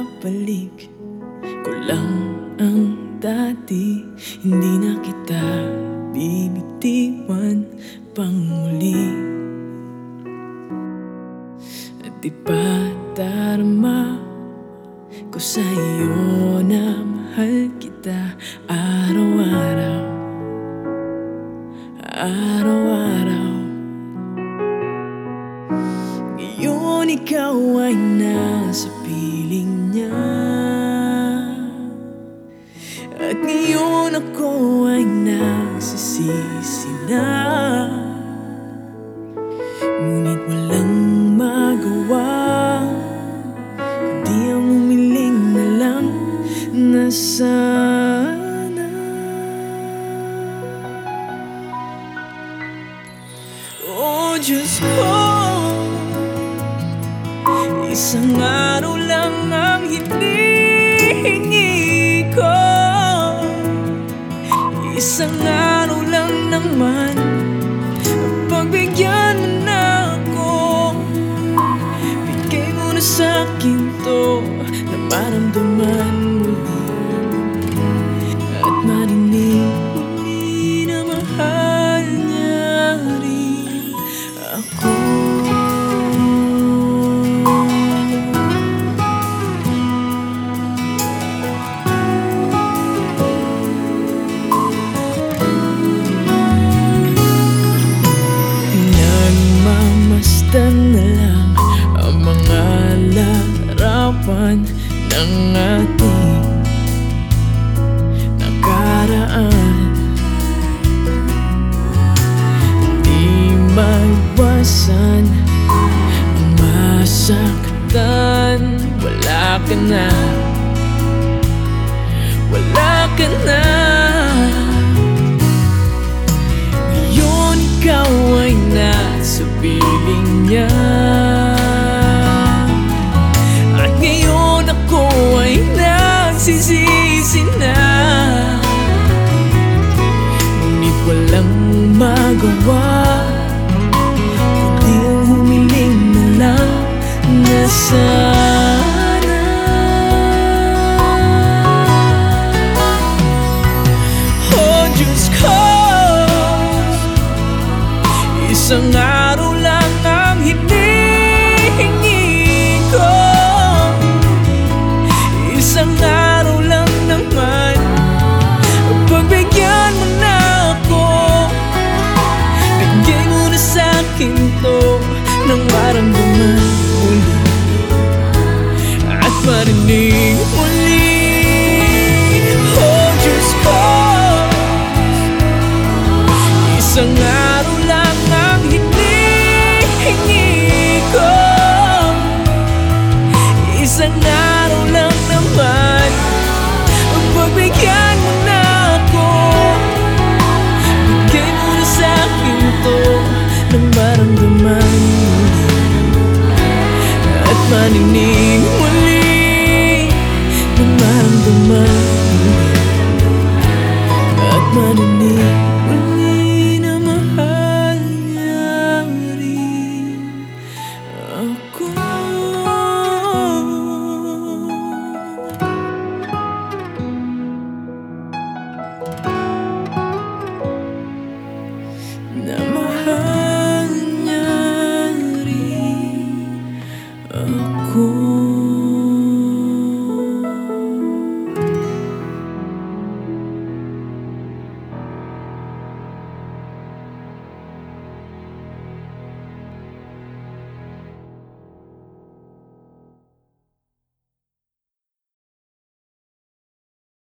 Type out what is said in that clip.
ibabalik ko lang ang dati. Hindi na kita bibitiwan pang muli. At di pa darama ko sa iyo na mahal kita araw-araw, araw-araw. Ngayon ikaw ay nasa piling niya, at ngayon ako ay nagsisisi na. Ngunit walang magawa kundi ang umiling na lang na sana. Oh Diyos ko, isang araw lang ang hinihingi ko. Isang araw lang naman, pagbigyan mo na ako. Bigay mo na sa'kin to na maramdaman muli, at marinig muli na mahal niya rin ako. Na lang ang mga larawan ng ating nakaraan. Di maiwasan ang masaktan. Wala ka na, wala ka na. Ngayon ikaw ay nasa piling niya, at ngayon ako ay nagsisisi na. Ngunit walang magawa kundi ang humiling na lang na sana. Oh Diyos ko, isang araw lang ang hinihingi ko. Isang araw lang naman, pagbigyan mo na ako. Bigay mo na sa'kin to nang maramdaman muli, at marinig muli. Oh Diyos ko, isang araw lang ang hinihingi ko. Isang araw lang naman, pagbigyan mo na ako. Bigay mo na sa'kin to nang maramdaman muli, at maninig mo